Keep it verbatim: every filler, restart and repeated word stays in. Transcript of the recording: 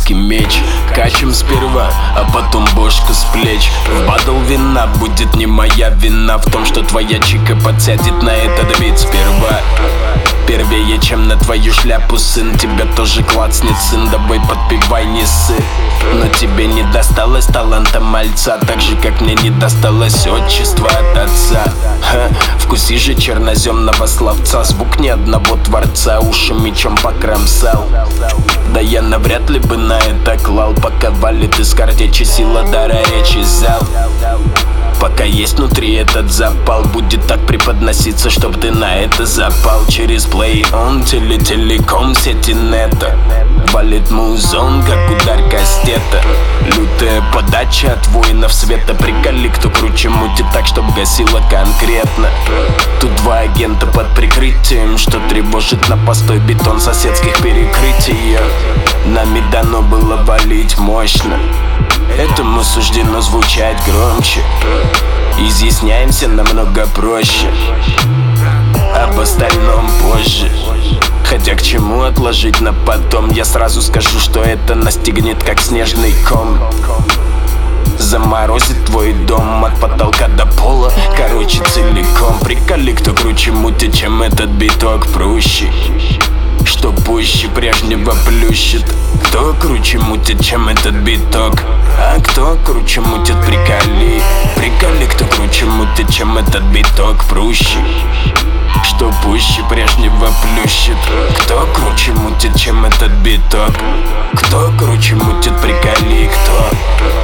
дамасский меч. Качем сперва, а потом бошку с плеч. В батл вина будет не моя вина в том, что твоя чика подсядет на этот бит сперва. Первее, чем на твою шляпу, сын, тебя тоже клацнет, сын, давай подпевай, не ссы. Но тебе не досталось таланта мальца, так же, как мне не досталось отчества от отца. Ха, вкуси же черноземного словца, звук ни одного творца, уши мечом покромсал. Да я навряд ли бы на это клал, пока валит из картечи сила дара речи зал. Пока есть внутри этот запал, будет так преподноситься, чтоб ты на это запал. Через Play On, теле-телеком, сети нета валит музон, как удар кастета. Лютая подача от воинов света. Приколи, кто круче мутит так, чтоб гасило конкретно. Тут два агента под прикрытием, что тревожит на постой бетон соседских перекрытий. Нами дано было валить мощно, этому суждено звучать громче. Изъясняемся намного проще, об остальном позже. Хотя к чему отложить на потом, я сразу скажу, что это настигнет как снежный ком. Заморозит твой дом от потолка до пола, короче целиком. Приколи, кто круче мутит, чем этот биток прущий, что пуще прежнего плющит. Кто круче мутит, чем этот биток? А кто круче мутит, приколи. Приколи, кто круче мутит, чем этот биток прущий, что пуще прежнего плющит. Кто круче мутит, чем этот биток? Кто круче мутит, приколи, кто?